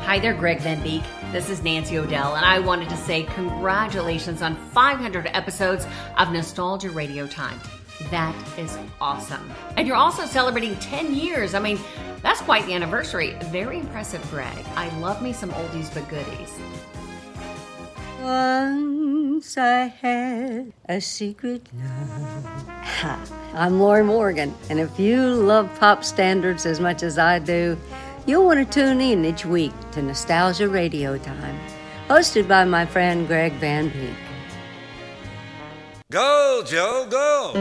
Hi there, Greg Van Beek. This is Nancy O'Dell, and I wanted to say congratulations on 500 episodes of Nostalgia Radio Time. That is awesome. And you're also celebrating 10 years. I mean, that's quite the anniversary. Very impressive, Greg. I love me some oldies but goodies. Once I had a secret love. I'm Lori Morgan, and if you love pop standards as much as I do, you'll want to tune in each week to Nostalgia Radio Time, hosted by my friend Greg Van Beek. Go, Joe, go!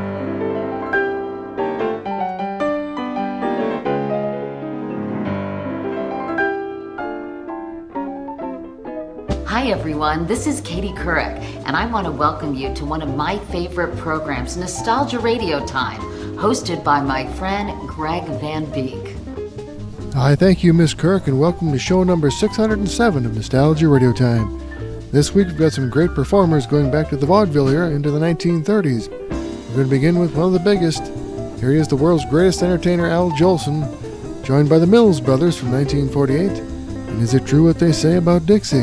Hi everyone, this is Katie Couric, and I want to welcome you to one of my favorite programs, Nostalgia Radio Time, hosted by my friend Greg Van Beek. Hi, thank you, Miss Kirk, and welcome to show number 607 of Nostalgia Radio Time. This week we've got some great performers going back to the vaudeville era into the 1930s. We're going to begin with one of the biggest. Here he is, the world's greatest entertainer, Al Jolson, joined by the Mills Brothers from 1948. And is it true what they say about Dixie?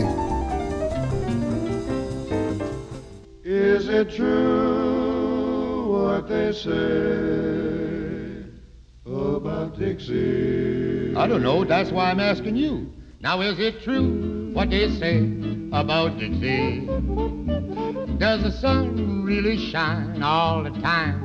Is it true what they say about Dixie? I don't know, that's why I'm asking you. Now is it true what they say about Dixie? Does the sun really shine all the time?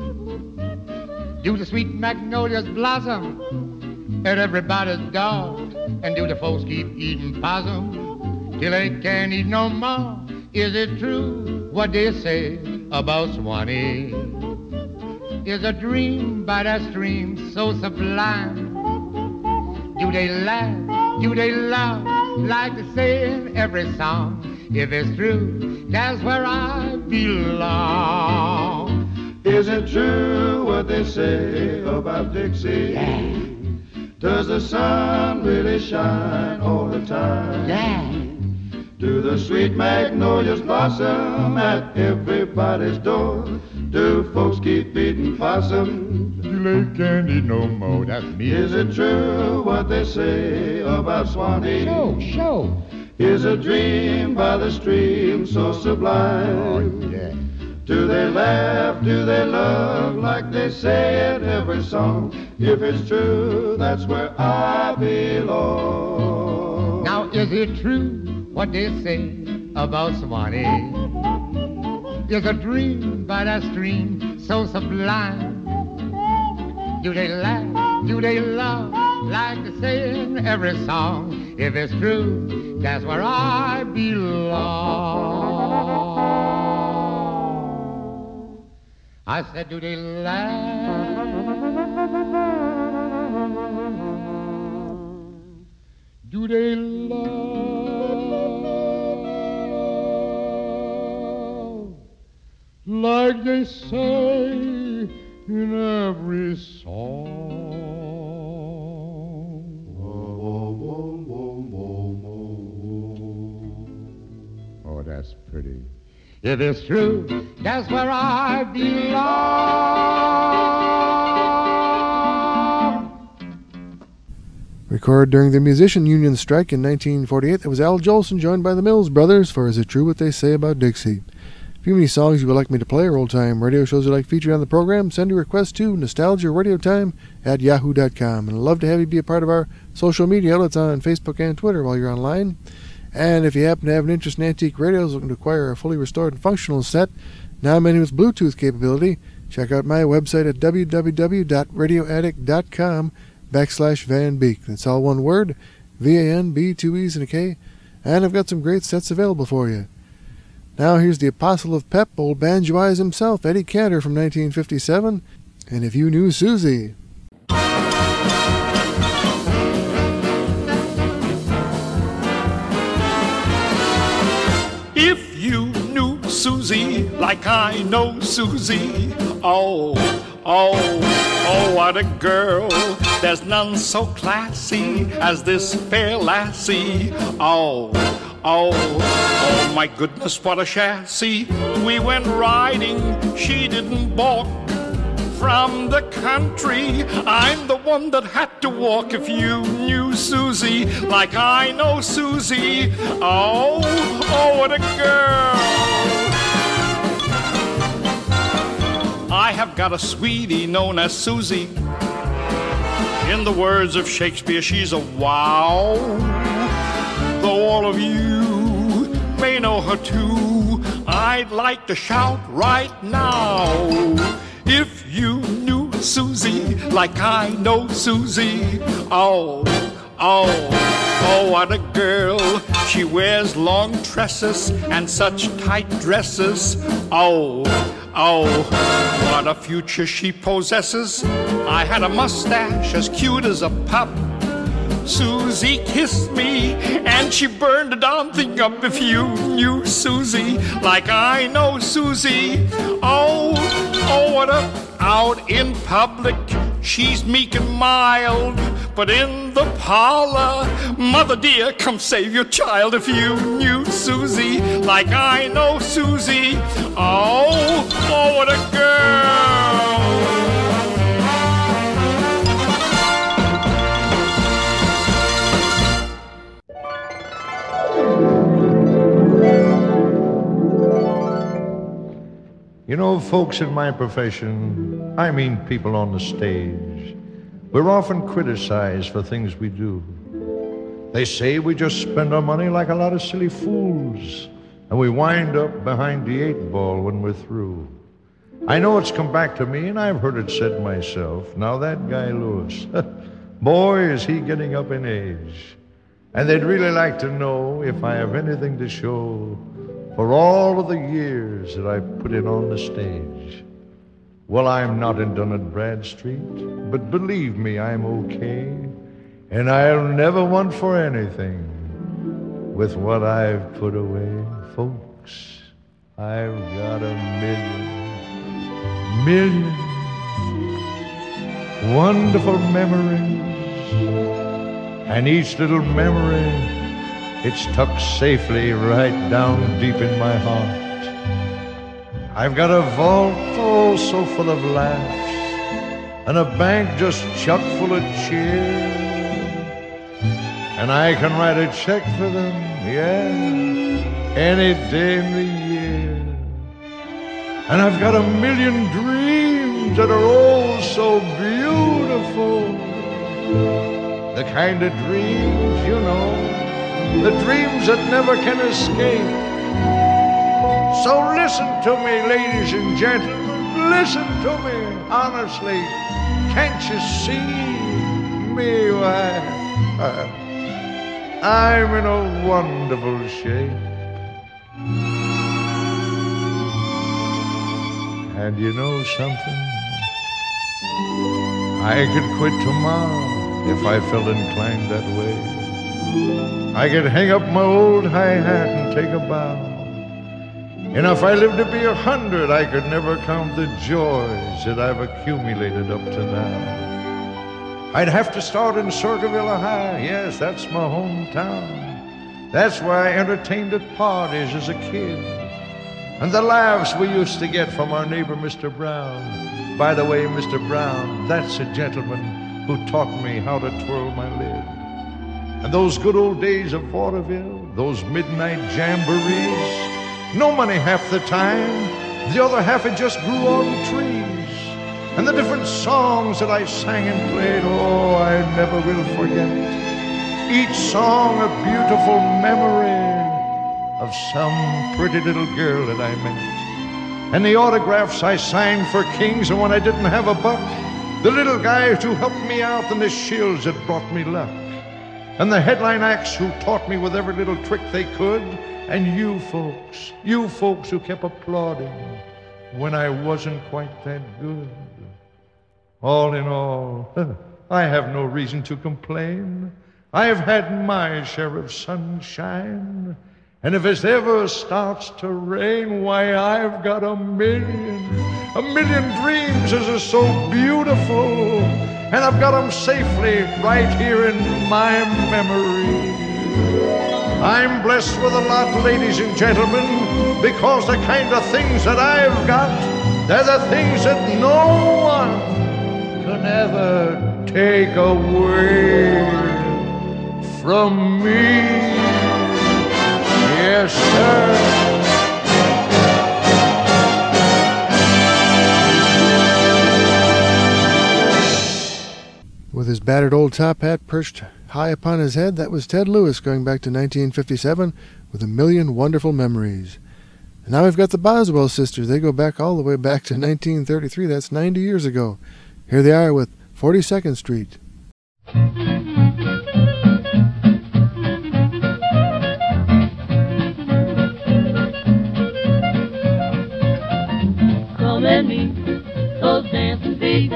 Do the sweet magnolias blossom at everybody's door? And do the folks keep eating possum till they can't eat no more? Is it true what they say about Swanee? Is a dream by that stream so sublime? Do they laugh? Do they laugh like they say in every song? If it's true, that's where I belong. Is it true what they say about Dixie? Yeah. Does the sun really shine all the time? Yeah. Do the sweet magnolias blossom at everybody's door? Do folks keep eating possum till they can't eat no more? That's me. Is it true what they say about Swanee? Show. Is a dream by the stream so sublime? Oh, yeah. Do they laugh, do they love like they say in every song? If it's true, that's where I belong. Now is it true what they say about Swanee? Is a dream by that stream so sublime? Do they laugh, do they love like they say in every song? If it's true, that's where I belong. I said, do they laugh? Do they love like they say in every song? Oh, that's pretty. If it's true, that's where I belong. Recorded during the Musician Union strike in 1948, that was Al Jolson joined by the Mills Brothers for Is It True What They Say About Dixie. If you have any songs you would like me to play or old-time radio shows you'd like featured on the program, send your request to nostalgiaradiotime@yahoo.com. And I'd love to have you be a part of our social media outlets on Facebook and Twitter while you're online. And if you happen to have an interest in antique radios looking to acquire a fully restored and functional set, now many with Bluetooth capability, check out my website at www.radioaddict.com/Van Beek. That's all one word, V-A-N-B, 2 E's and a K. And I've got some great sets available for you. Now here's the apostle of pep, old banjo-eyes himself, Eddie Cantor from 1957, and If You Knew Susie. If you knew Susie like I know Susie, oh, what a girl. There's none so classy as this fair lassie. Oh, my goodness, what a chassis. We went riding, she didn't balk. from the country. I'm the one that had to walk if you knew Susie like I know Susie. Oh, oh, what a girl. I have got a sweetie known as Susie. In the words of Shakespeare, she's a wow. Though all of you may know her too, I'd like to shout right now. If you knew Susie like I know Susie. Oh, oh, oh, what a girl. She wears long tresses and such tight dresses. Oh, oh, what a future she possesses. I had a mustache as cute as a pup. Susie kissed me and she burned the darn thing up. If you knew Susie like I know Susie. Oh, oh, what a... Out in public, she's meek and mild, but in the parlor, mother dear, come save your child. If you knew Susie like I know Susie. Oh, oh, what a girl. You know, folks in my profession, I mean people on the stage, we're often criticized for things we do. They say we just spend our money like a lot of silly fools, and we wind up behind the 8-ball when we're through. I know it's come back to me, and I've heard it said myself, now that guy Lewis, boy, is he getting up in age. And they'd really like to know if I have anything to show for all of the years that I've put in on the stage. Well, I'm not in Dun & Bradstreet, but believe me, I'm okay. And I'll never want for anything with what I've put away. Folks, I've got a million wonderful memories. And each little memory, it's tucked safely right down deep in my heart. I've got a vault, oh, so full of laughs, and a bank just chock full of cheer. And I can write a check for them, yeah, any day in the year. And I've got a million dreams that are oh so beautiful. The kind of dreams, you know, the dreams that never can escape. So listen to me, ladies and gentlemen, listen to me, honestly. Can't you see me? Why, I'm in a wonderful shape. And you know something? I could quit tomorrow if I felt inclined that way. I could hang up my old high hat and take a bow. And if I lived to be 100, I could never count the joys that I've accumulated up to now. I'd have to start in Circleville, Ohio. Yes, that's my hometown. That's where I entertained at parties as a kid. And the laughs we used to get from our neighbor, Mr. Brown. By the way, Mr. Brown, that's a gentleman who taught me how to twirl my lid. And those good old days of vaudeville, those midnight jamborees, no money half the time, the other half it just grew on trees. And the different songs that I sang and played, oh, I never will forget. Each song a beautiful memory of some pretty little girl that I met. And the autographs I signed for kings, and when I didn't have a buck, the little guys who helped me out, and the shills that brought me luck. And the headline acts who taught me with every little trick they could, and you folks who kept applauding when I wasn't quite that good. All in all, I have no reason to complain. I've had my share of sunshine, and if it ever starts to rain, why, I've got a million dreams that are so beautiful, and I've got them safely right here in my memory. I'm blessed with a lot, ladies and gentlemen, because the kind of things that I've got They're the things that no one can ever take away from me. Yes, sir. With his battered old top hat perched high upon his head, that was Ted Lewis going back to 1957 with A Million Wonderful Memories. And now we've got the Boswell sisters. They go back all the way back to 1933. That's 90 years ago. Here they are with 42nd Street. Come and meet those dancing feet,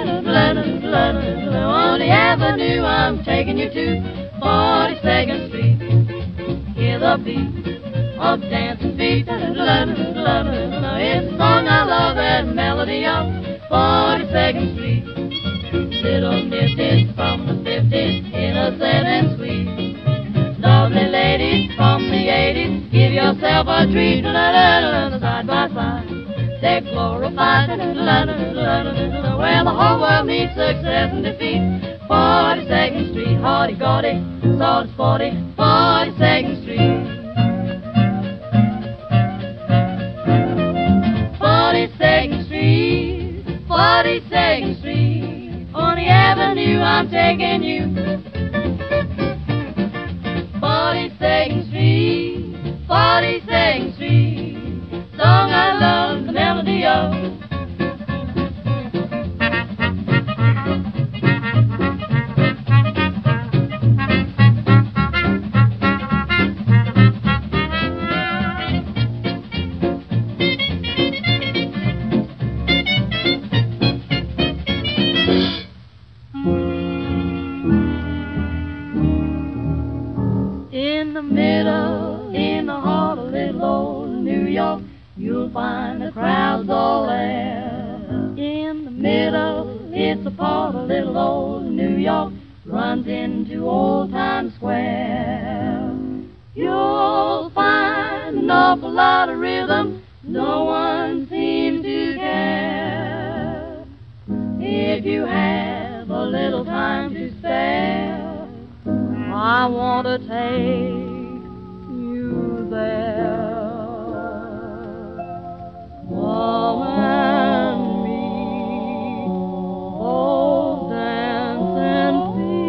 on the avenue I'm taking you to 42nd Street. Hear the beat of dancing feet, it's a song I love and melody of 42nd Street. Little nifties from the 50s, innocent and sweet. Lovely ladies from the 80s, give yourself a treat, side by side. They're glorified, where the whole world needs success and defeat. 42nd Street, hardy-gaudy, salt sporty, 42nd Street. 42nd Street, 42nd Street, on the avenue I'm taking you. 42nd Street, 42nd Street, song I love the melody of. In the middle, in the heart of little old New York, you'll find the crowds all there. In the middle, it's a part of little old New York, runs into Old Times Square. You'll find an awful lot of rhythm, no one seems to care. If you have a little time to spare, I want to take you there. Come and meet those dancing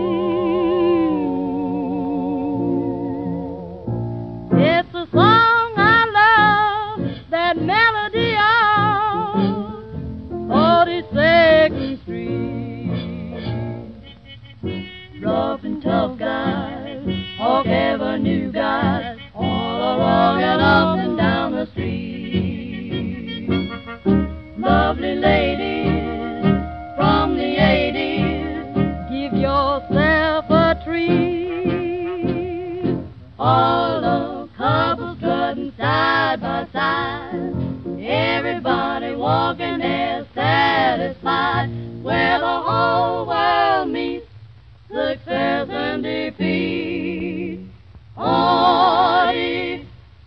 feet. It's a song I love, that melody of 42nd Street. Rough and tough guys, Hawk Avenue guys, all are walking up and down the street. Lovely ladies from the 80s, give yourself a treat. All the couples strutting side by side, everybody walking there satisfied, where the whole world meets success and defeat. 42nd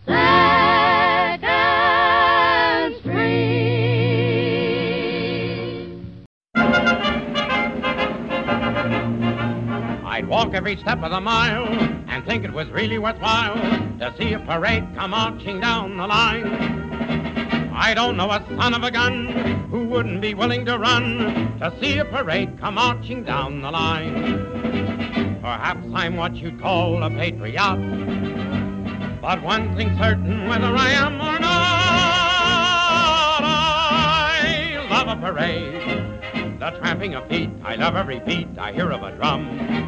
I'd walk every step of the mile and think it was really worthwhile to see a parade come marching down the line. I don't know a son of a gun who wouldn't be willing to run to see a parade come marching down the line. Perhaps I'm what you'd call a patriot, but one thing's certain, whether I am or not, I love a parade. The tramping of feet, I love every beat I hear of a drum.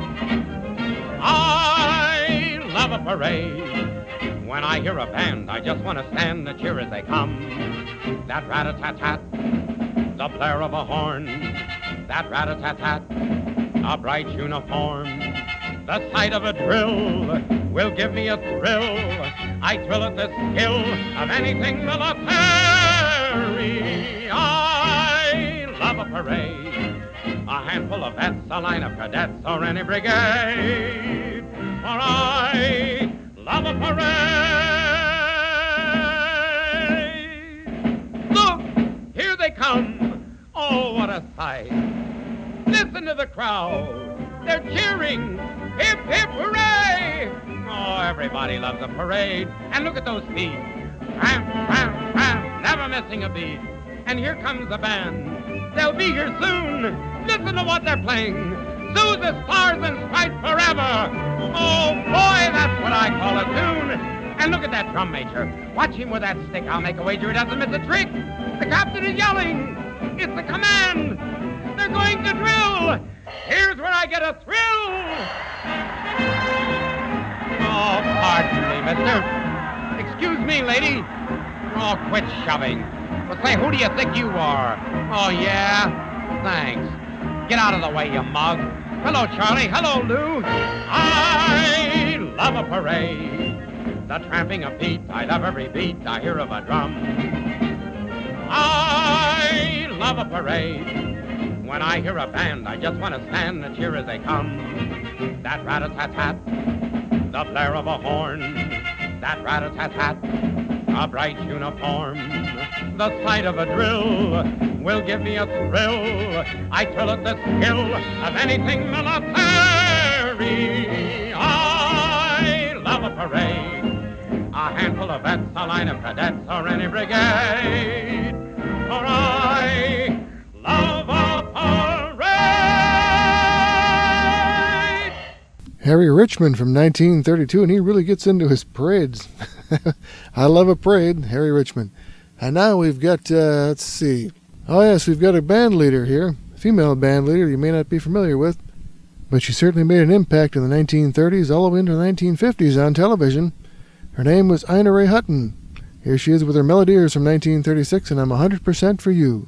I love a parade. When I hear a band, I just want to stand and cheer as they come. That rat-a-tat-tat, the blare of a horn. That rat-a-tat-tat, a bright uniform. The sight of a drill will give me a thrill. I thrill at the skill of anything military. I love a parade. A handful of vets, a line of cadets, or any brigade. For I love a parade. Look, here they come. come. Oh, what a sight. Listen to the crowd. They're cheering. Hip, hip, hooray! Oh, everybody loves a parade. And look at those feet. Tramp, tramp, tramp, never missing a beat. And here comes the band. They'll be here soon. Listen to what they're playing. Sousa Stars and Stripes Forever. Oh, boy, that's what I call a tune. And look at that drum major. Watch him with that stick. I'll make a wager he doesn't miss a trick. The captain is yelling. It's the command. They're going to drill. Here's where I get a thrill. Oh, pardon me, mister. Excuse me, lady. Oh, quit shoving. Well, say, who do you think you are? Oh, yeah? Thanks. Get out of the way, you mug. Hello, Charlie. Hello, Lou. I love a parade. The tramping of feet. I love every beat I hear of a drum. I love a parade. When I hear a band, I just want to stand and cheer as they come. That rat-a-tat-tat, the blare of a horn. That rat-a-tat-tat, a bright uniform. The sight of a drill will give me a thrill. I thrill at the skill of anything military. I love a parade. A handful of vets, a line of cadets, or any brigade. For I love a parade. Harry Richmond from 1932, and he really gets into his parades. I love a parade, Harry Richmond. And now we've got, let's see. Oh, yes, we've got a band leader here, a female band leader you may not be familiar with, but she certainly made an impact in the 1930s all the way into the 1950s on television. Her name was Ina Ray Hutton. Here she is with her Melodiers from 1936, and I'm 100% for you.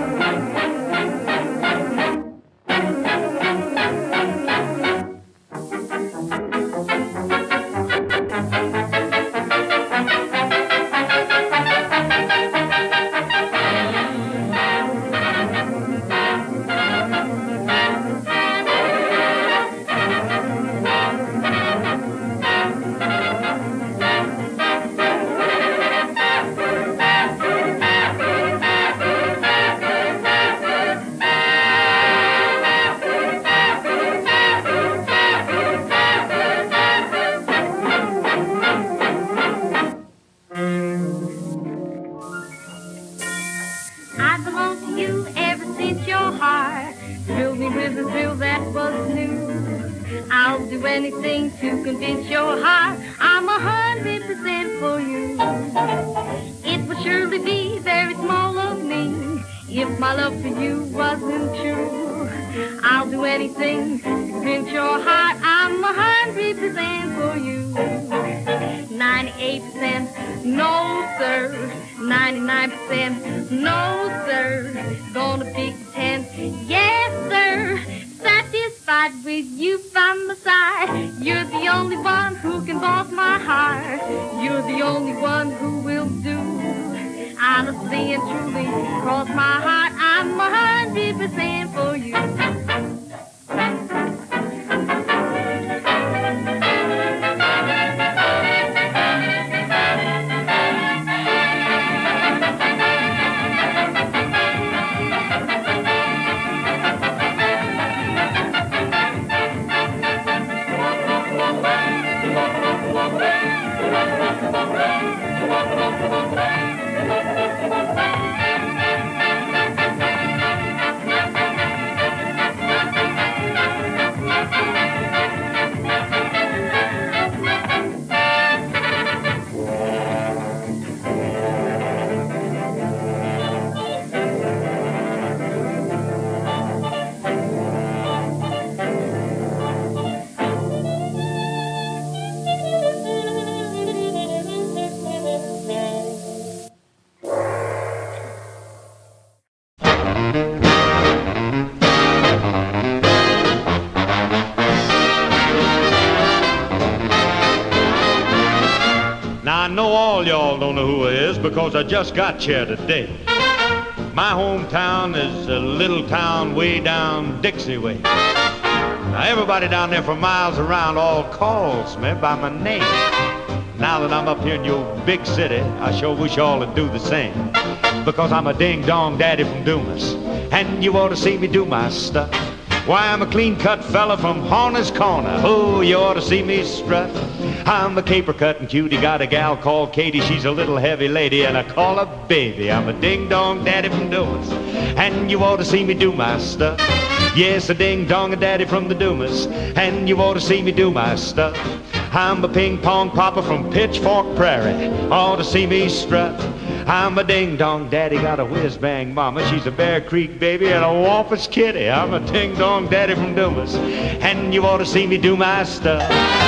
Because I just got here today. My hometown is a little town way down Dixie way. Now everybody down there for miles around all calls me by my name. Now that I'm up here in your big city, I sure wish y'all would do the same. because I'm a ding-dong daddy from Dumas. And you ought to see me do my stuff. Why, I'm a clean-cut fella from Horner's Corner. Oh, you ought to see me strut. I'm a caper-cutting cutie, got a gal called Katie. She's a little heavy lady, and I call her baby. I'm a ding-dong daddy from Dumas, and you ought to see me do my stuff. Yes, a ding-dong daddy from the Dumas, and you ought to see me do my stuff. I'm a ping-pong papa from Pitchfork Prairie, ought to see me strut. I'm a ding-dong daddy, got a whiz-bang mama. She's a Bear Creek baby and a Wampus kitty. I'm a ding-dong daddy from Dumas, and you ought to see me do my stuff.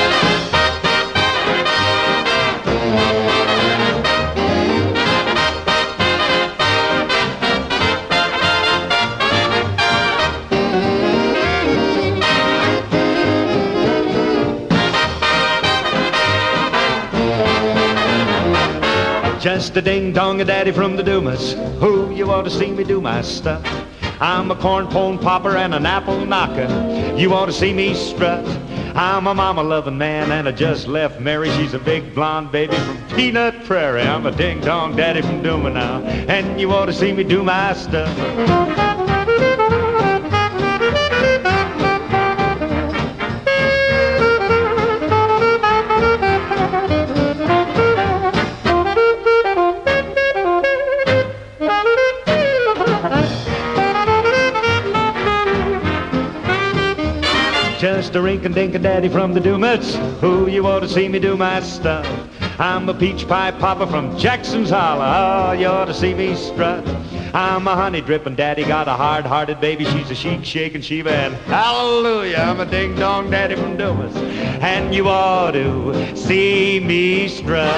Just a ding-dong-a-daddy from the Dumas. Who, you ought to see me do my stuff. I'm a corn-pone popper and an apple knocker. You ought to see me strut. I'm a mama-loving man and I just left Mary. She's a big blonde baby from Peanut Prairie. I'm a ding-dong-daddy from Duma now, and you ought to see me do my stuff. Just a rink-a-dink-a-daddy from the Dumas. Who, you ought to see me do my stuff. I'm a peach pie popper from Jackson's Holler. Oh, you ought to see me strut. I'm a honey-dripping daddy, got a hard-hearted baby. She's a chic-shaking Shiva, and hallelujah, I'm a ding-dong daddy from Dumas, and you ought to see me strut.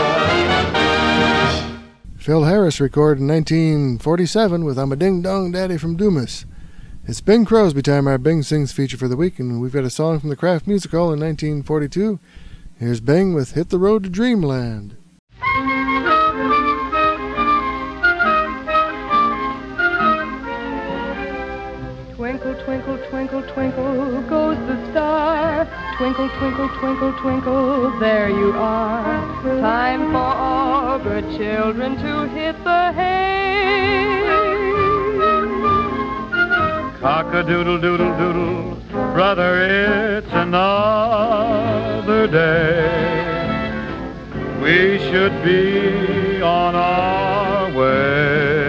Phil Harris recorded in 1947 with I'm a Ding-Dong Daddy from Dumas. It's Bing Crosby time, our Bing Sings feature for the week, and we've got a song from the Kraft Music Hall in 1942. Here's Bing with Hit the Road to Dreamland. Twinkle, twinkle, twinkle, twinkle, goes the star. Twinkle, twinkle, twinkle, twinkle, there you are. Time for all good children to hit the hay. Cock-a-doodle-doodle-doodle, brother, it's another day. We should be on our way.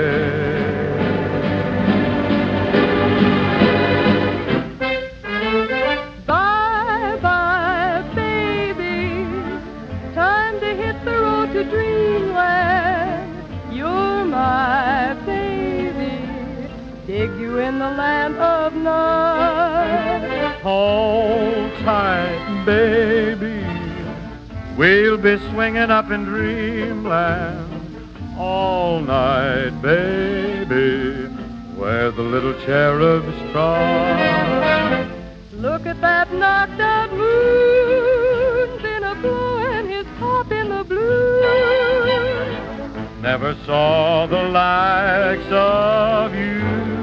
Bye-bye, baby, time to hit the road to dreamland. You're my baby, dig you in the land of Nod. Hold tight, baby, we'll be swinging up in dreamland all night, baby, where the little cherubs trot. Look at that knocked-out moon, been a-blowing his top in the blue. Never saw the likes of you.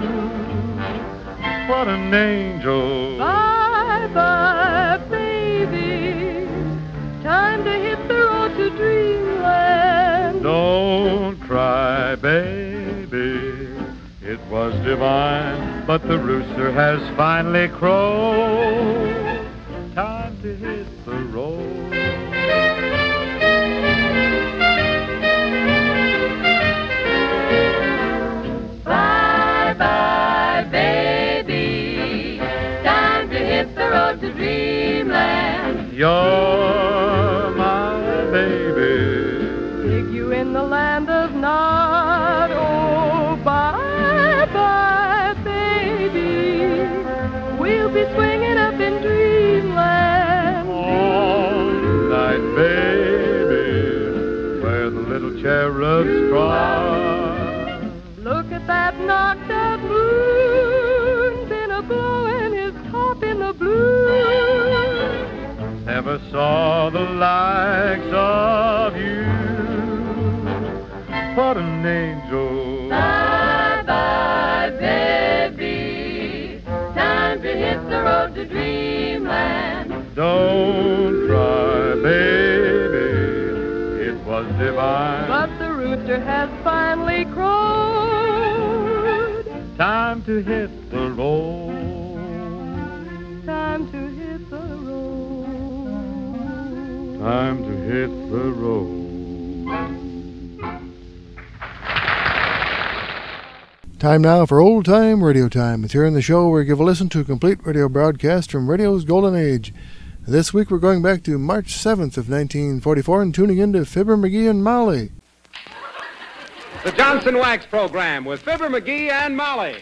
What an angel. Bye-bye, baby, time to hit the road to dreamland. Don't cry, baby, it was divine, but the rooster has finally crowed. Time to hit the road. Bye-bye, baby, time to hit the road to dreamland. You're my baby, Dig you in the land of Nod. Oh, bye-bye, baby, we'll be swinging up in dreamland all night, baby, where the little cherubs trot. Look at that knocked-out moon, been a-blowing his top in the blue. Never saw the likes of you. What an angel. Bye-bye, baby, time to hit the road to dreamland. Don't cry, baby, it was divine. But the rooster has finally crowed. to hit the road. Time to hit the road. Time to hit the road. Time now for Old Time Radio Time. It's here in the show where we give a listen to a complete radio broadcast from radio's golden age. This week we're going back to March 7th of 1944 and tuning into Fibber McGee and Molly. The Johnson Wax Program with Fibber McGee and Molly.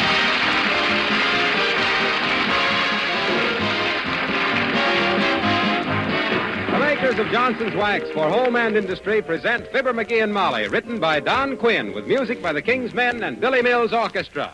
The makers of Johnson's Wax for Home and Industry present Fibber McGee and Molly, written by Don Quinn with music by the King's Men and Billy Mills Orchestra.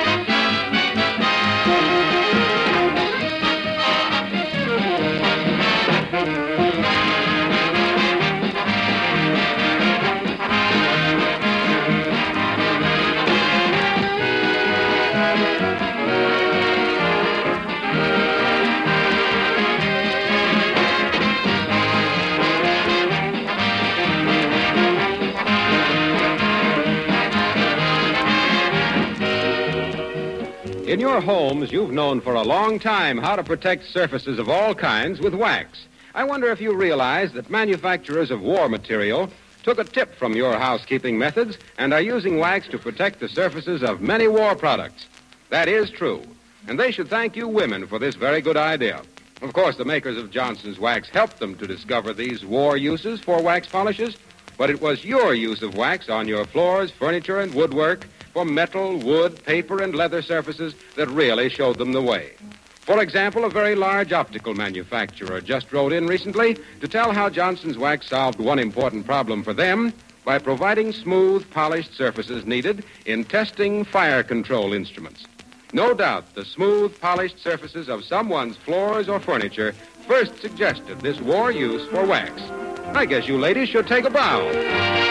In your homes, you've known for a long time how to protect surfaces of all kinds with wax. I wonder if you realize that manufacturers of war material took a tip from your housekeeping methods and are using wax to protect the surfaces of many war products. That is true, and they should thank you women for this very good idea. Of course, the makers of Johnson's Wax helped them to discover these war uses for wax polishes, but it was your use of wax on your floors, furniture, and woodwork for metal, wood, paper, and leather surfaces that really showed them the way. For example, a very large optical manufacturer just wrote in recently to tell how Johnson's Wax solved one important problem for them by providing smooth, polished surfaces needed in testing fire control instruments. No doubt the smooth, polished surfaces of someone's floors or furniture first suggested this war use for wax. I guess you ladies should take a bow.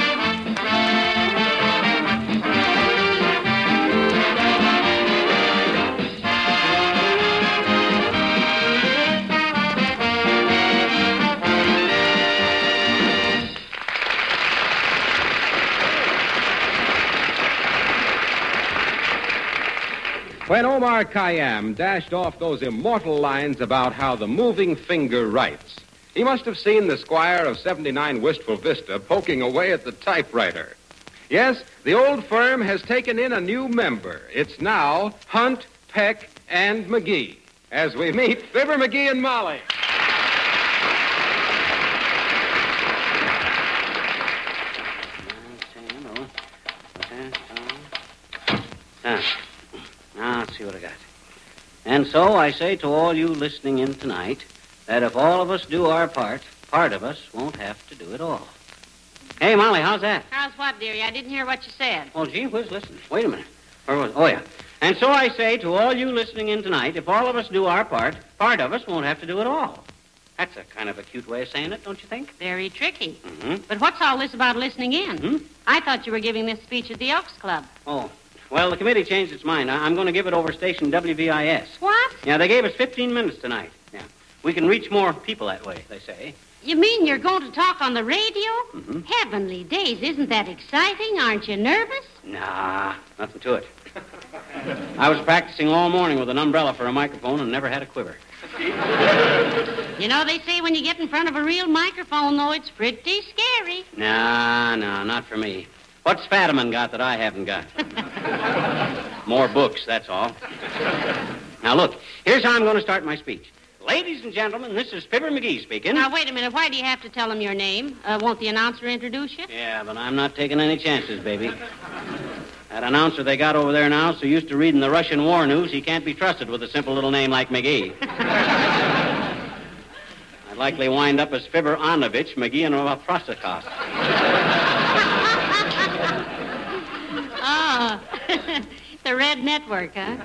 When Omar Khayyam dashed off those immortal lines about how the moving finger writes, he must have seen the squire of 79 Wistful Vista poking away at the typewriter. Yes, the old firm has taken in a new member. It's now Hunt, Peck, and McGee. As we meet Fibber McGee and Molly. Now, let's see what I got. And so I say to all you listening in tonight that if all of us do our part of us won't have to do it all. Hey, Molly, how's that? How's what, dearie? I didn't hear what you said. Well, gee whiz, listen. Wait a minute. Where was it? Oh, yeah. And so I say to all you listening in tonight, if all of us do our part of us won't have to do it all. That's a kind of a cute way of saying it, don't you think? Very tricky. Mm-hmm. But what's all this about listening in? I thought you were giving this speech at the Elks Club. Oh. Well, the committee changed its mind. I'm going to give it over station WVIS. What? Yeah, they gave us 15 minutes tonight. Yeah. We can reach more people that way, they say. You mean you're going to talk on the radio? Mm-hmm. Heavenly days, isn't that exciting? Aren't you nervous? Nah, nothing to it. I was practicing all morning with an umbrella for a microphone and never had a quiver. You know, they say when you get in front of a real microphone, though, it's pretty scary. Nah, not for me. What's Fadiman got that I haven't got? More books, that's all. Now, look, here's how I'm going to start my speech. Ladies and gentlemen, this is Fibber McGee speaking. Now, wait a minute. Why do you have to tell them your name? Won't the announcer introduce you? Yeah, but I'm not taking any chances, baby. That announcer they got over there now, so used to reading the Russian war news, he can't be trusted with a simple little name like McGee. I'd likely wind up as Fibber Anovich McGee and Prosikos. Oh, the Red Network, huh?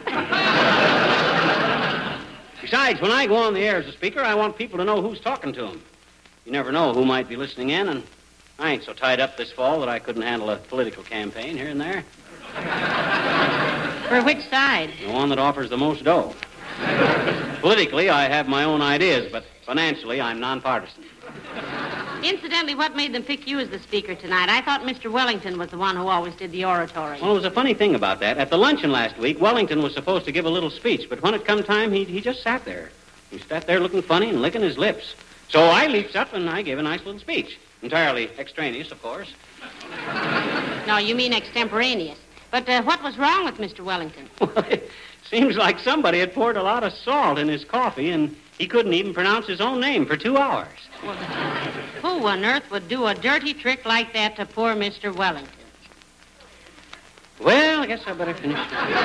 Besides, when I go on the air as a speaker, I want people to know who's talking to them. You never know who might be listening in, and I ain't so tied up this fall that I couldn't handle a political campaign here and there. For which side? The one that offers the most dough. Politically, I have my own ideas, but financially, I'm nonpartisan. Incidentally, what made them pick you as the speaker tonight? I thought Mr. Wellington was the one who always did the oratory. Well, it was a funny thing about that. At the luncheon last week, Wellington was supposed to give a little speech, but when it come time, he just sat there. He sat there looking funny and licking his lips. So I leaps up and I gave a nice little speech. Entirely extraneous, of course. No, you mean extemporaneous. But what was wrong with Mr. Wellington? Well, it seems like somebody had poured a lot of salt in his coffee, and he couldn't even pronounce his own name for 2 hours. Well, who on earth would do a dirty trick like that to poor Mr. Wellington? Well, I guess I better finish.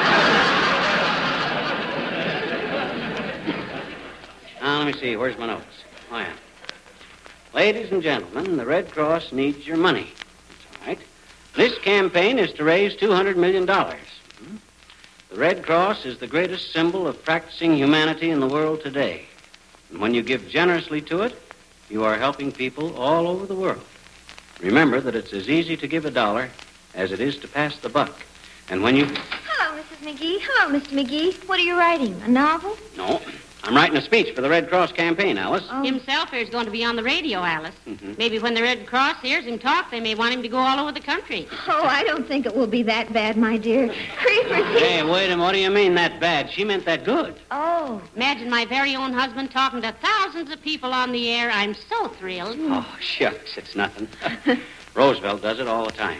Now, let me see. Where's my notes? Oh, yeah. Ladies and gentlemen, the Red Cross needs your money. That's all right. This campaign is to raise $200 million. The Red Cross is the greatest symbol of practicing humanity in the world today. And when you give generously to it, you are helping people all over the world. Remember that it's as easy to give $1 as it is to pass the buck. And when you... Hello, Mrs. McGee. Hello, Mr. McGee. What are you writing? A novel? No, I'm writing a speech for the Red Cross campaign, Alice. Oh. Himself here's going to be on the radio, Alice. Mm-hmm. Maybe when the Red Cross hears him talk, they may want him to go all over the country. Oh, I don't think it will be that bad, my dear. Creepers. Hey, wait a minute. What do you mean that bad? She meant that good. Oh. Imagine my very own husband talking to thousands of people on the air. I'm so thrilled. Oh, shucks, it's nothing. Roosevelt does it all the time.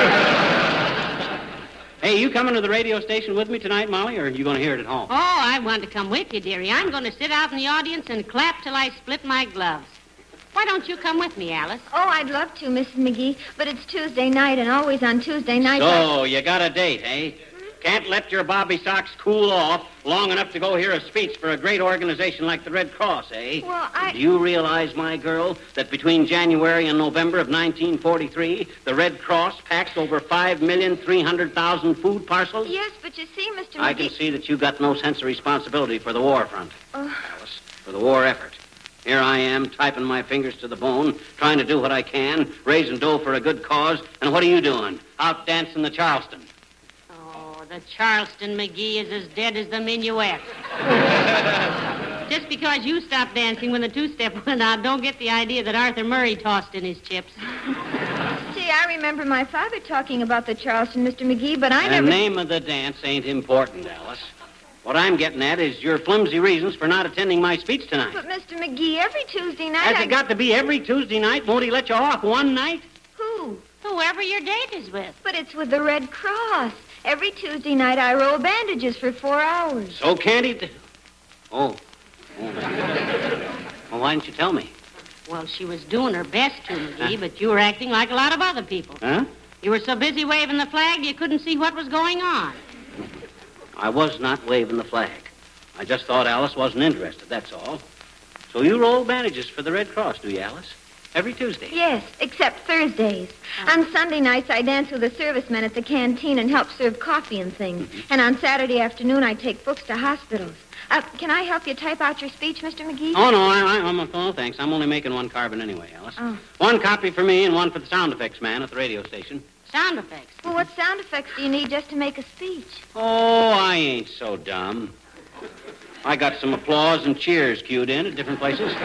Hey, you coming to the radio station with me tonight, Molly, or are you going to hear it at home? Oh, I want to come with you, dearie. I'm going to sit out in the audience and clap till I split my gloves. Why don't you come with me, Alice? Oh, I'd love to, Mrs. McGee, but it's Tuesday night, and always on Tuesday night... So, you got a date, eh? Can't let your bobby socks cool off long enough to go hear a speech for a great organization like the Red Cross, eh? Well, Do you realize, my girl, that between January and November of 1943, the Red Cross packed over 5,300,000 food parcels? Yes, but you see, Mr. McGee... I can see that you got no sense of responsibility for the war front, Alice, for the war effort. Here I am, typing my fingers to the bone, trying to do what I can, raising dough for a good cause, and what are you doing? Out dancing the Charleston. The Charleston McGee is as dead as the minuet. Just because you stopped dancing when the two-step went out, don't get the idea that Arthur Murray tossed in his chips. See, I remember my father talking about the Charleston, Mr. McGee, but I never... The name of the dance ain't important, Alice. What I'm getting at is your flimsy reasons for not attending my speech tonight. But, Mr. McGee, every Tuesday night... Has it got to be every Tuesday night? Won't he let you off one night? Who? Whoever your date is with. But it's with the Red Cross. Every Tuesday night I roll bandages for 4 hours. So can't he... Oh. Well, why didn't you tell me? Well, she was doing her best to, McGee, but you were acting like a lot of other people. Huh? You were so busy waving the flag you couldn't see what was going on. I was not waving the flag. I just thought Alice wasn't interested, that's all. So you roll bandages for the Red Cross, do you, Alice? Every Tuesday? Yes, except Thursdays. On Sunday nights, I dance with the servicemen at the canteen and help serve coffee and things. And on Saturday afternoon, I take books to hospitals. Can I help you type out your speech, Mr. McGee? Oh, no, oh, thanks. I'm only making one carbon anyway, Alice. Oh. One copy for me and one for the sound effects man at the radio station. Sound effects? Well, what sound effects do you need just to make a speech? Oh, I ain't so dumb. I got some applause and cheers cued in at different places.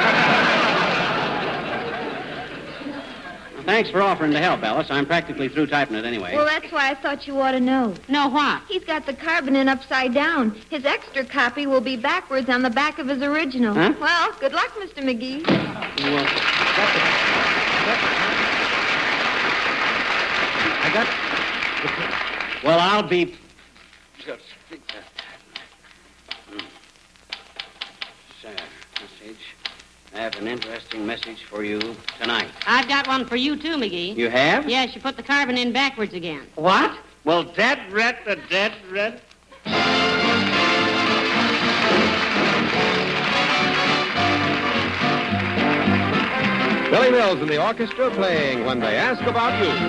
Thanks for offering to help, Alice. I'm practically through typing it anyway. Well, that's why I thought you ought to know. Know what? He's got the carbon in upside down. His extra copy will be backwards on the back of his original. Huh? Well, good luck, Mr. McGee. Well, I'll be... Sir, message. I have an interesting message for you tonight. I've got one for you, too, McGee. You have? Yes, you put the carbon in backwards again. What? Well, dead red. Billy Mills and the orchestra playing When They Ask About You.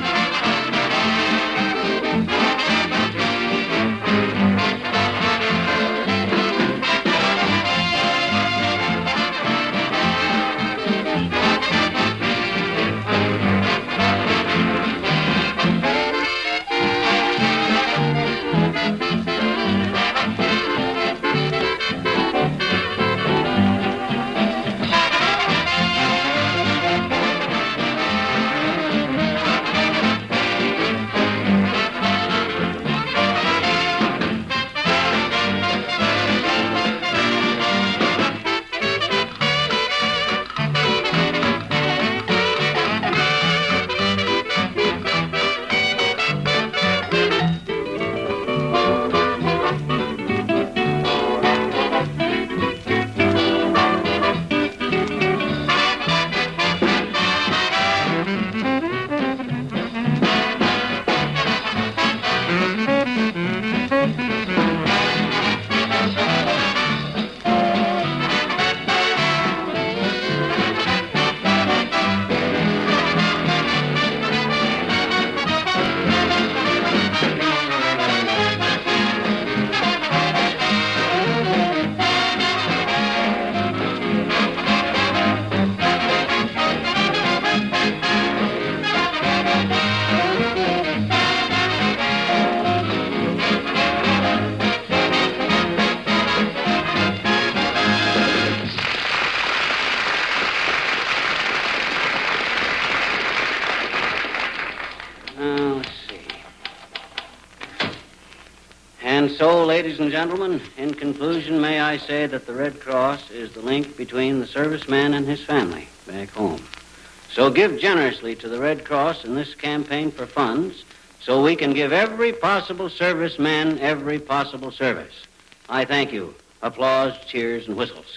so, ladies and gentlemen, in conclusion, may I say that the Red Cross is the link between the serviceman and his family back home. So give generously to the Red Cross in this campaign for funds so we can give every possible serviceman every possible service. I thank you. Applause, cheers, and whistles.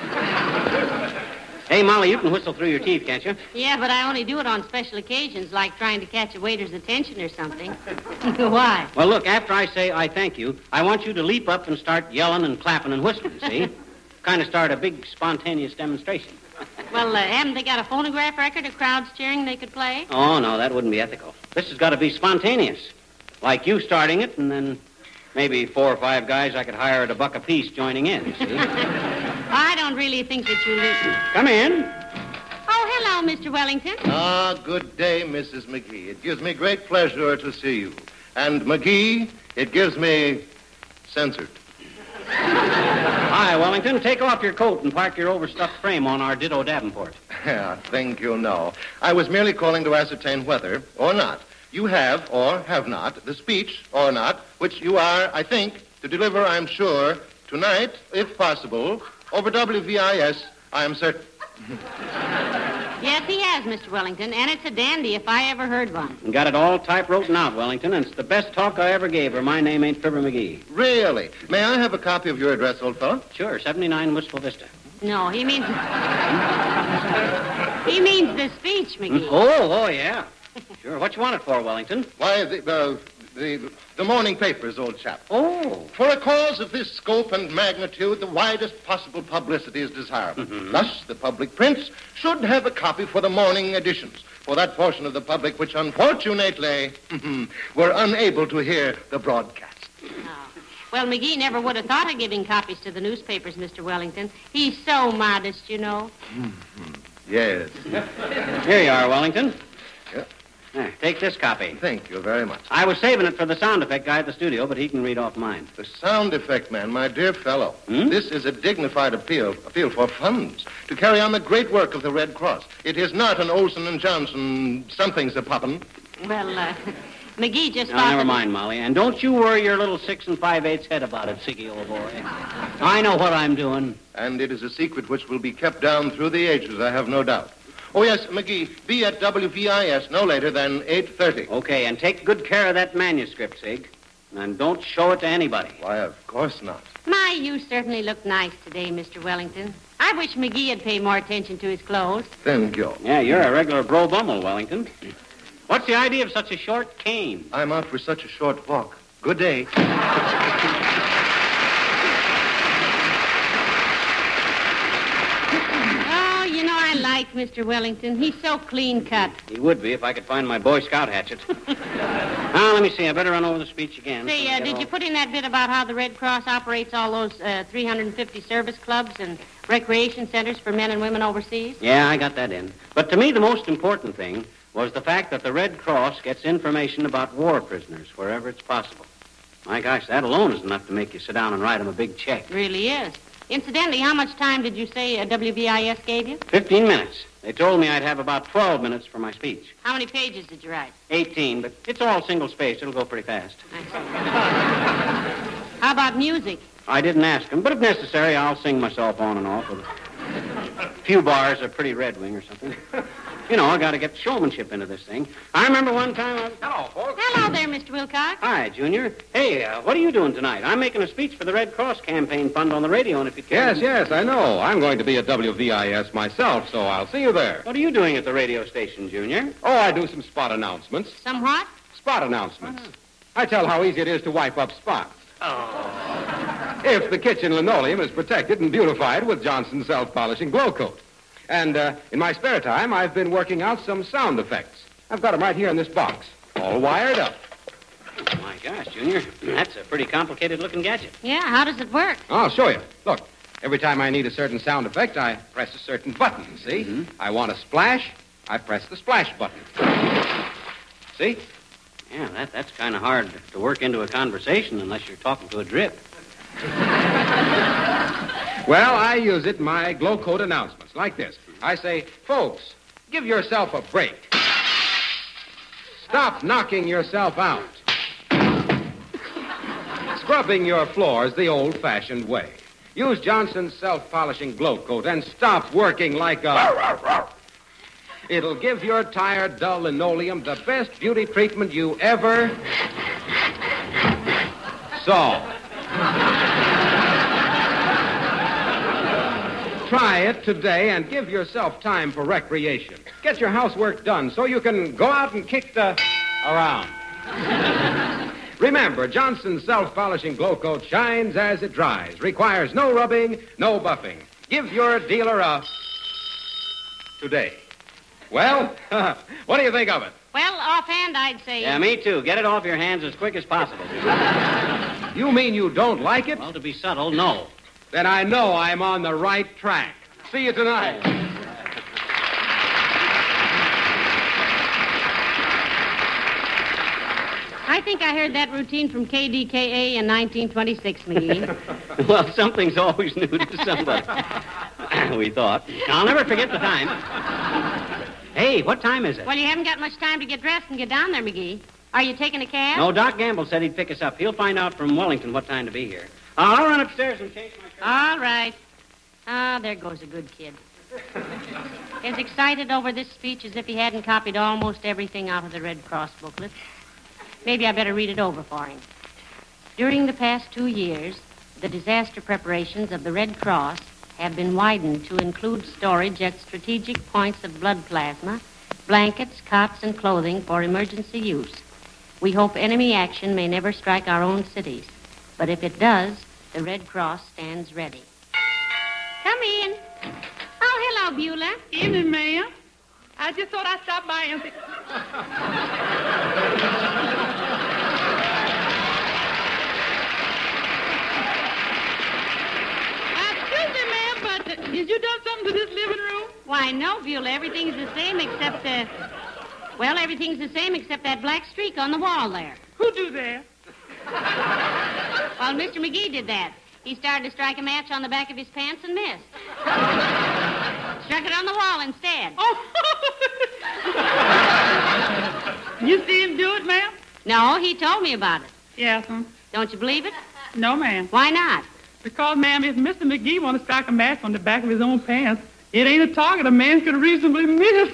Hey, Molly, you can whistle through your teeth, can't you? Yeah, but I only do it on special occasions, like trying to catch a waiter's attention or something. Why? Well, look, after I say I thank you, I want you to leap up and start yelling and clapping and whistling, see? Kind of start a big spontaneous demonstration. Well, haven't they got a phonograph record of crowds cheering they could play? Oh, no, that wouldn't be ethical. This has got to be spontaneous. Like you starting it, and then maybe 4 or 5 guys I could hire at $1 apiece joining in, see? I don't really think that you listen. Come in. Oh, hello, Mr. Wellington. Ah, good day, Mrs. McGee. It gives me great pleasure to see you. And, McGee, it gives me censored. Hi, Wellington. Take off your coat and park your overstuffed frame on our Ditto Davenport. Yeah, think you'll know. I was merely calling to ascertain whether, or not, you have, or have not, the speech, or not, which you are, I think, to deliver, I'm sure, tonight, if possible, over WVIS, I am certain. Yes, he has, Mr. Wellington, and it's a dandy if I ever heard one. And got it all typewritten out, Wellington, and it's the best talk I ever gave, or my name ain't Fibber McGee. Really? May I have a copy of your address, old fellow? Sure, 79 Wistful Vista. No, he means... he means the speech, McGee. Oh, yeah. Sure. What you want it for, Wellington? Why, the morning papers, old chap. Oh. For a cause of this scope and magnitude, the widest possible publicity is desirable. Mm-hmm. Thus, the public prints should have a copy for the morning editions, for that portion of the public which, unfortunately, were unable to hear the broadcast. Oh. Well, McGee never would have thought of giving copies to the newspapers, Mr. Wellington. He's so modest, you know. Yes. Here you are, Wellington. Yeah. There, take this copy. Thank you very much. I was saving it for the sound effect guy at the studio, but he can read off mine. The sound effect man, my dear fellow. This is a dignified appeal for funds to carry on the great work of the Red Cross. It is not an Olson and Johnson something's a poppin'. Well, McGee just Now, thought... never mind, Molly. And don't you worry your little 6 5/8 head about it, Siggy, old boy. I know what I'm doing. And it is a secret which will be kept down through the ages, I have no doubt. Oh, yes, McGee, be at WVIS no later than 8:30. Okay, and take good care of that manuscript, Sig. And don't show it to anybody. Why, of course not. My, you certainly look nice today, Mr. Wellington. I wish McGee had paid more attention to his clothes. Thank you. Yeah, you're a regular bro bummel, Wellington. What's the idea of such a short cane? I'm out for such a short walk. Good day. Oh, you know, I like Mr. Wellington. He's so clean-cut. He would be if I could find my Boy Scout hatchet. Now, let me see. I better run over the speech again. Say, did you put in that bit about how the Red Cross operates all those 350 service clubs and recreation centers for men and women overseas? Yeah, I got that in. But to me, the most important thing was the fact that the Red Cross gets information about war prisoners wherever it's possible. My gosh, that alone is enough to make you sit down and write them a big check. Really is. Incidentally, how much time did you say WVIS gave you? 15 minutes. They told me I'd have about 12 minutes for my speech. How many pages did you write? 18, but it's all single-spaced. It'll go pretty fast. How about music? I didn't ask him, but if necessary, I'll sing myself on and off with a few bars of Pretty Red Wing or something. You know, I got to get showmanship into this thing. I remember one time Hello, folks. Hello there, Mr. Wilcox. Hi, Junior. Hey, what are you doing tonight? I'm making a speech for the Red Cross campaign fund on the radio, and if you can... Yes, I know. I'm going to be at WVIS myself, so I'll see you there. What are you doing at the radio station, Junior? Oh, I do some spot announcements. Some what? Spot announcements. I tell how easy it is to wipe up spots. Oh. If the kitchen linoleum is protected and beautified with Johnson's self-polishing glow coat. And in my spare time, I've been working out some sound effects. I've got them right here in this box, all wired up. Oh, my gosh, Junior. That's a pretty complicated-looking gadget. Yeah, how does it work? I'll show you. Look, every time I need a certain sound effect, I press a certain button, see? Mm-hmm. I want a splash, I press the splash button. See? Yeah, that's kind of hard to work into a conversation unless you're talking to a drip. Well, I use it in my glow coat announcements, like this. I say, folks, give yourself a break. Stop knocking yourself out. scrubbing your floors the old-fashioned way. Use Johnson's self-polishing glow coat and stop working like a... It'll give your tired, dull linoleum the best beauty treatment you ever saw. Try it today and give yourself time for recreation. Get your housework done so you can go out and kick the around. Remember, Johnson's self-polishing glow coat shines as it dries, requires no rubbing, no buffing. Give your dealer a today. Well, what do you think of it? Well, offhand, I'd say... Yeah, me too. Get it off your hands as quick as possible. You mean you don't like it? Well, to be subtle, no. Then I know I'm on the right track. See you tonight. I think I heard that routine from KDKA in 1926, McGee. Well, something's always new to somebody. We thought. I'll never forget the time. Hey, what time is it? Well, you haven't got much time to get dressed and get down there, McGee. Are you taking a cab? No, Doc Gamble said he'd pick us up. He'll find out from Wellington what time to be here. I'll run upstairs and change my shirt. All right. Ah, there goes a good kid. As excited over this speech as if he hadn't copied almost everything out of the Red Cross booklet. Maybe I better read it over for him. During the past 2 years, the disaster preparations of the Red Cross have been widened to include storage at strategic points of blood plasma, blankets, cots, and clothing for emergency use. We hope enemy action may never strike our own cities. But if it does, the Red Cross stands ready. Come in. Oh, hello, Beulah. Evening, ma'am. I just thought I'd stop by and say... Excuse me, ma'am, but did you done something to this living room? Why, no, Beulah. Everything's the same except, everything's the same except that black streak on the wall there. Who do that? Well, Mr. McGee did that. He started to strike a match on the back of his pants and missed. Struck it on the wall instead. Oh! You see him do it, ma'am? No, he told me about it. Yes, ma'am. Don't you believe it? No, ma'am. Why not? Because, ma'am, if Mr. McGee want to strike a match on the back of his own pants, it ain't a target a man could reasonably miss.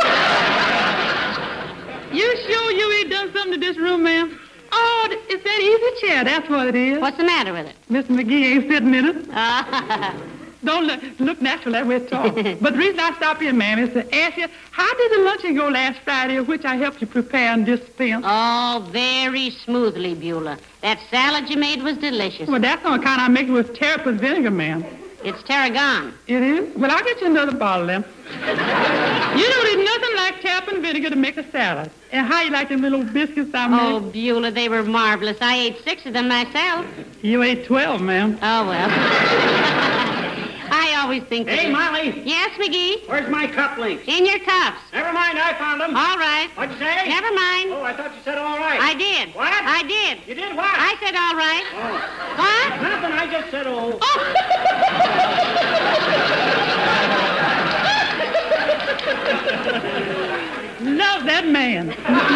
You sure you ain't done something to this room, ma'am? Oh, it's that easy chair. That's what it is. What's the matter with it? Mr. McGee ain't sitting in it. Don't look natural that way at all. But the reason I stopped in, ma'am, is to ask you, how did the luncheon go last Friday, of which I helped you prepare and dispense? Oh, very smoothly, Beulah. That salad you made was delicious. Well, that's the kind I make with terrapin vinegar, ma'am. It's tarragon. It is? Well, I'll get you another bottle, then. You know, there's nothing like terrapin vinegar to make a salad. And how you like them little biscuits I made? Oh, Beulah, they were marvelous. I ate 6 of them myself. You ate 12, ma'am. Oh, well. I always think that... Hey, Molly. Yes, McGee? Where's my cufflinks? In your cuffs. Never mind, I found them. All right. What'd you say? Never mind. Oh, I thought you said all right. I did. What? I did. You did what? I said all right. Oh. What? Nothing, I just said oh. Love that man.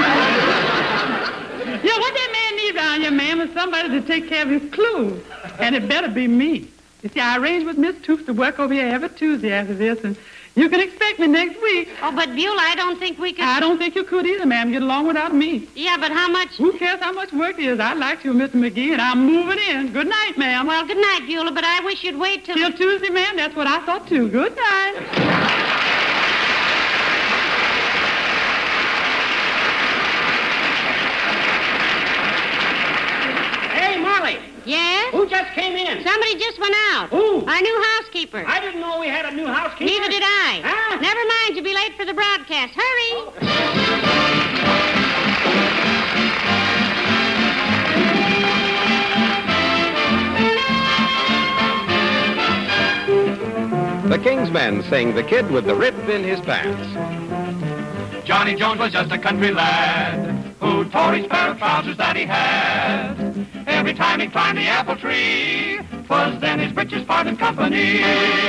Yeah, what that man needs around here, ma'am, is somebody to take care of his clothes. And it better be me. You see, I arranged with Miss Toops to work over here every Tuesday after this, and you can expect me next week. Oh, but Beulah, I don't think we could... I don't think you could either, ma'am. Get along without me. Yeah, but how much... Who cares how much work it is? I like you, Mr. McGee, and I'm moving in. Good night, ma'am. Well, good night, Beulah, but I wish you'd wait till Tuesday, ma'am. That's what I thought, too. Good night. Yes? Who just came in? Somebody just went out. Who? Our new housekeeper. I didn't know we had a new housekeeper. Neither did I. Huh? Never mind, you'll be late for the broadcast. Hurry. The King's Men sing The Kid with the Rip in His Pants. Johnny Jones was just a country lad who tore his pair of trousers that he had. Every time he climbed the apple tree, 'twas then his breeches parted company.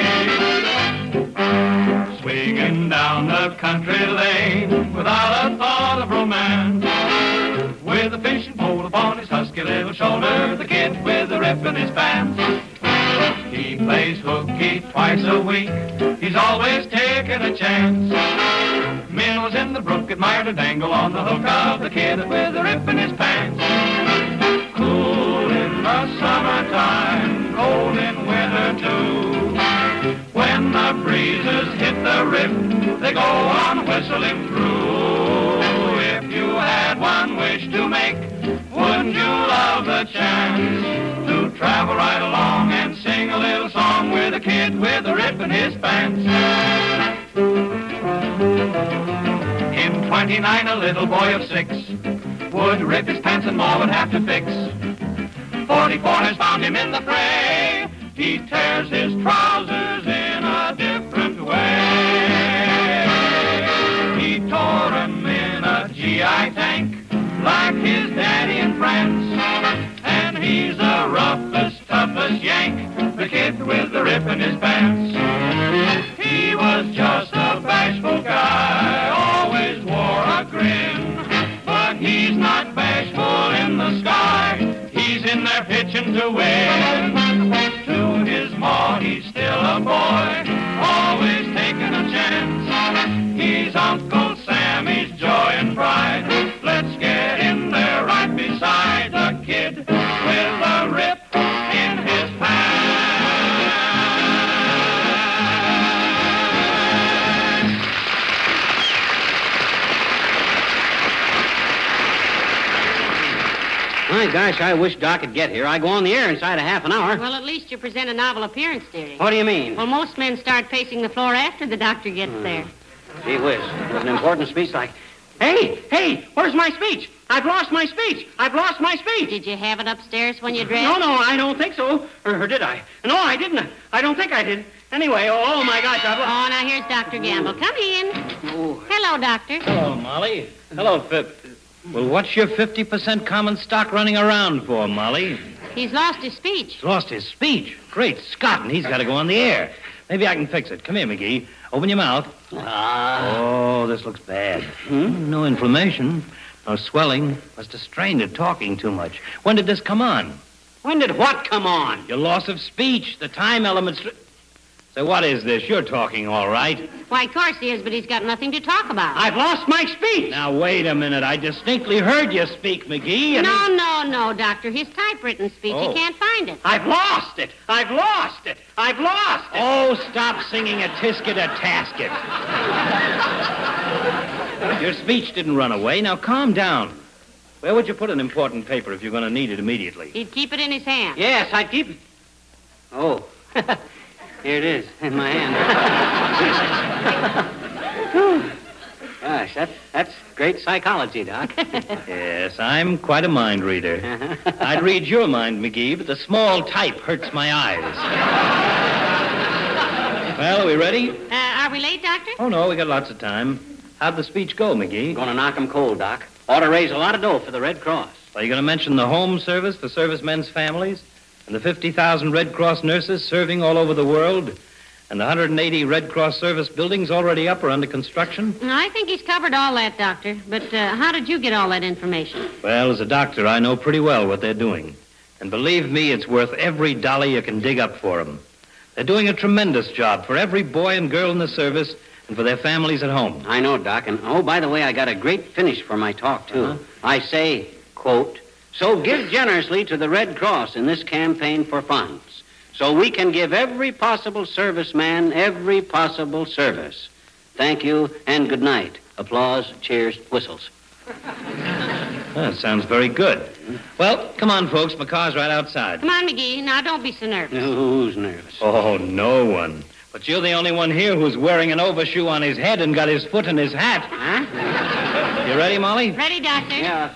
Swinging down the country lane without a thought of romance, with a fishing pole upon his husky little shoulder, the kid rip in his pants. He plays hooky twice a week. He's always taking a chance. Minnows in the brook admire to dangle on the hook of the kid with a rip in his pants. Cool in the summertime, cold in winter too. When the breezes hit the rip, they go on whistling through. If you had one wish to make, wouldn't you love the chance to travel right along and sing a little song with a kid with a rip in his pants? In 29, a little boy of 6 would rip his pants and Ma would have to fix. 44 has found him in the fray. He tears his trousers in a different way. He tore them in a GI tank like his daddy and friends. And he's the roughest, toughest Yank, the kid with the rip in his pants. He was just a bashful guy, always wore a grin. But he's not bashful in the sky, he's in there pitching to win. To his ma, he's still a boy, always taking a chance. He's Uncle Sammy's joy and pride. Let's get in there right beside the kid with a rip in his My gosh, I wish Doc could get here. I go on the air inside a half an hour. Well, at least you present a novel appearance, dearie. What do you mean? Well, most men start pacing the floor after the doctor gets there. Gee whiz, with an important speech like, Hey, where's my speech? I've lost my speech. I've lost my speech. Did you have it upstairs when you dressed? No, I don't think so. Or did I? No, I didn't. I don't think I did. Anyway, oh my gosh, I've lost... Oh, now here's Dr. Gamble. Come in. Oh. Hello, Doctor. Hello, Molly. Hello, Pip. Well, what's your 50% common stock running around for, Molly? He's lost his speech. He's lost his speech. Great Scott, and he's got to go on the air. Maybe I can fix it. Come here, McGee. Open your mouth. Oh, this looks bad. No inflammation. No swelling. Must have strained it talking too much. When did this come on? When did what come on? Your loss of speech. The time elements... So what is this? You're talking all right. Why, of course he is, but he's got nothing to talk about. I've lost my speech. Now, wait a minute. I distinctly heard you speak, McGee. And No, Doctor. His typewritten speech. Oh. He can't find it. I've lost it. I've lost it. I've lost it. Oh, stop singing a tisket a tasket. Your speech didn't run away. Now, calm down. Where would you put an important paper if you're going to need it immediately? He'd keep it in his hand. Yes, I'd keep it. Oh. Here it is, in my hand. Gosh, that's great psychology, Doc. Yes, I'm quite a mind reader. I'd read your mind, McGee, but the small type hurts my eyes. Well, are we ready? Are we late, Doctor? Oh, no, we got lots of time. How'd the speech go, McGee? Gonna knock 'em cold, Doc. Ought to raise a lot of dough for the Red Cross. Are you going to mention the home service for servicemen's families? And the 50,000 Red Cross nurses serving all over the world? And the 180 Red Cross service buildings already up or under construction? I think he's covered all that, Doctor. But how did you get all that information? Well, as a doctor, I know pretty well what they're doing. And believe me, it's worth every dollar you can dig up for them. They're doing a tremendous job for every boy and girl in the service and for their families at home. I know, Doc. And, oh, by the way, I got a great finish for my talk, too. I say, quote, "So give generously to the Red Cross in this campaign for funds, so we can give every possible serviceman every possible service. Thank you and good night. Applause, cheers, whistles." That sounds very good. Well, come on, folks. My car's right outside. Come on, McGee. Now, don't be so nervous. Who's nervous? Oh, no one. But you're the only one here who's wearing an overshoe on his head and got his foot in his hat. Huh? You ready, Molly? Ready, Doctor? Yeah.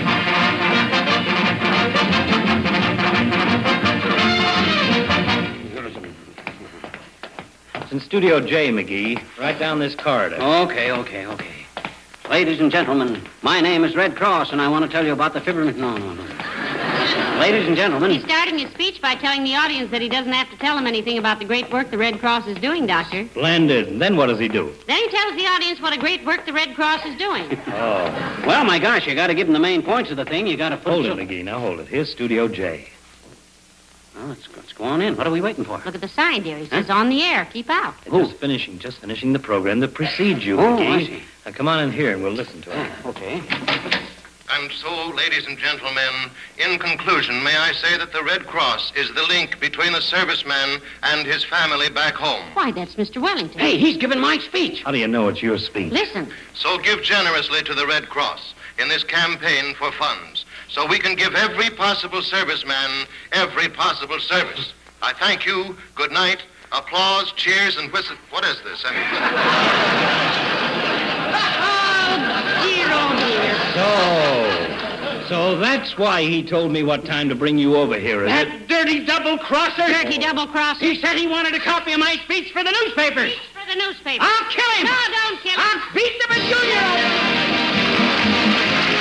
It's in Studio J, McGee. Right down this corridor. Okay. Ladies and gentlemen, my name is Red Cross, and I want to tell you about the fibrometer. No. Ladies and gentlemen. He's starting his speech by telling the audience that he doesn't have to tell them anything about the great work the Red Cross is doing, Doctor. Splendid. And then what does he do? Then he tells the audience what a great work the Red Cross is doing. Oh. Well, my gosh, you got to give them the main points of the thing. You got to put... Hold it, McGee. Now hold it. Here's Studio J. Well, let's go on in. What are we waiting for? Look at the sign, dear. It says on the air. Keep out. Just finishing the program that precedes you, Oh, McGee. I see. Now, come on in here and we'll listen to it. Okay. And so, ladies and gentlemen, in conclusion, may I say that the Red Cross is the link between the serviceman and his family back home. Why, that's Mr. Wellington. Hey, he's giving my speech. How do you know it's your speech? Listen. So give generously to the Red Cross in this campaign for funds, so we can give every possible serviceman every possible service. I thank you. Good night. Applause, cheers, and whistle. What is this? So that's why he told me what time to bring you over here, is it? That dirty double-crosser. Dirty double-crosser. He said he wanted a copy of my speech for the newspapers. For the newspaper. I'll kill him. No, don't kill him. I'll beat the Junior.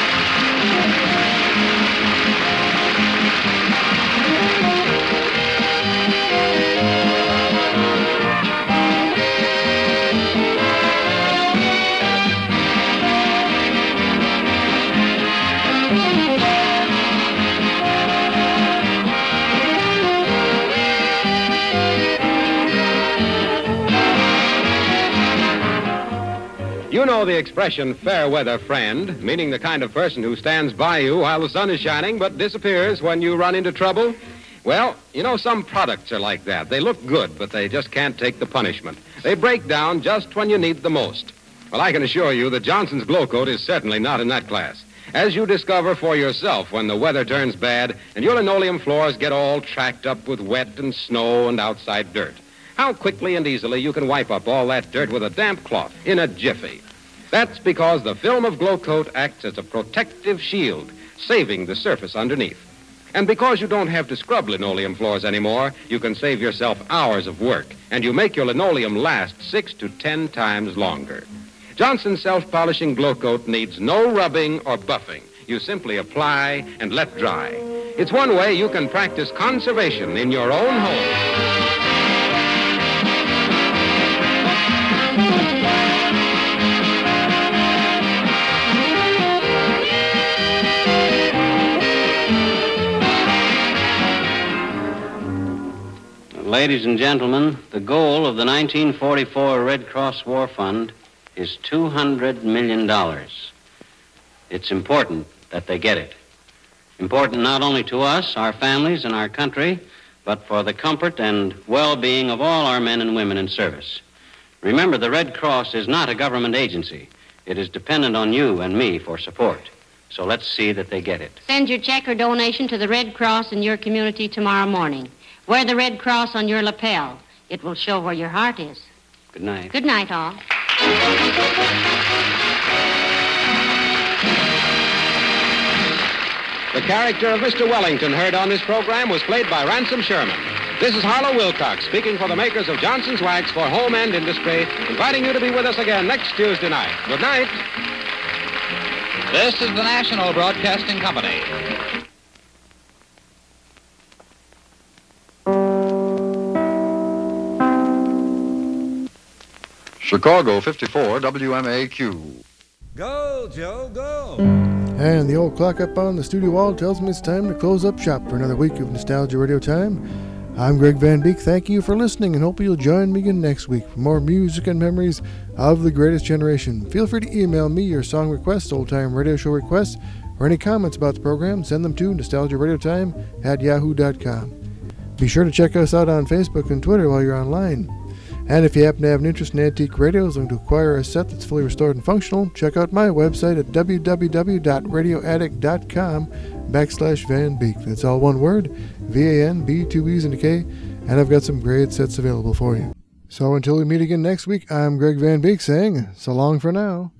You know the expression fair weather friend, meaning the kind of person who stands by you while the sun is shining but disappears when you run into trouble? Well, you know, some products are like that. They look good, but they just can't take the punishment. They break down just when you need the most. Well, I can assure you that Johnson's Glow Coat is certainly not in that class. As you discover for yourself when the weather turns bad and your linoleum floors get all tracked up with wet and snow and outside dirt. How quickly and easily you can wipe up all that dirt with a damp cloth in a jiffy. That's because the film of Glow Coat acts as a protective shield, saving the surface underneath. And because you don't have to scrub linoleum floors anymore, you can save yourself hours of work, and you make your linoleum last 6 to 10 times longer. Johnson's self-polishing Glow Coat needs no rubbing or buffing. You simply apply and let dry. It's one way you can practice conservation in your own home. Ladies and gentlemen, the goal of the 1944 Red Cross War Fund is $200 million. It's important that they get it. Important not only to us, our families, and our country, but for the comfort and well-being of all our men and women in service. Remember, the Red Cross is not a government agency. It is dependent on you and me for support. So let's see that they get it. Send your check or donation to the Red Cross in your community tomorrow morning. Wear the Red Cross on your lapel. It will show where your heart is. Good night. Good night, all. The character of Mr. Wellington heard on this program was played by Ransom Sherman. This is Harlow Wilcox speaking for the makers of Johnson's Wax for Home and Industry, inviting you to be with us again next Tuesday night. Good night. This is the National Broadcasting Company. Chicago 54 WMAQ. Go, Joe, go. And the old clock up on the studio wall tells me it's time to close up shop for another week of Nostalgia Radio Time. I'm Greg Van Beek. Thank you for listening, and hope you'll join me again next week for more music and memories of the greatest generation. Feel free to email me your song requests, old-time radio show requests, or any comments about the program. Send them to nostalgiaradiotime@yahoo.com. Be sure to check us out on Facebook and Twitter while you're online. And if you happen to have an interest in antique radios and to acquire a set that's fully restored and functional, check out my website at www.radioaddict.com/Van Beek. That's all one word, V-A-N-B, 2 E's and a K, and I've got some great sets available for you. So until we meet again next week, I'm Greg Van Beek saying so long for now.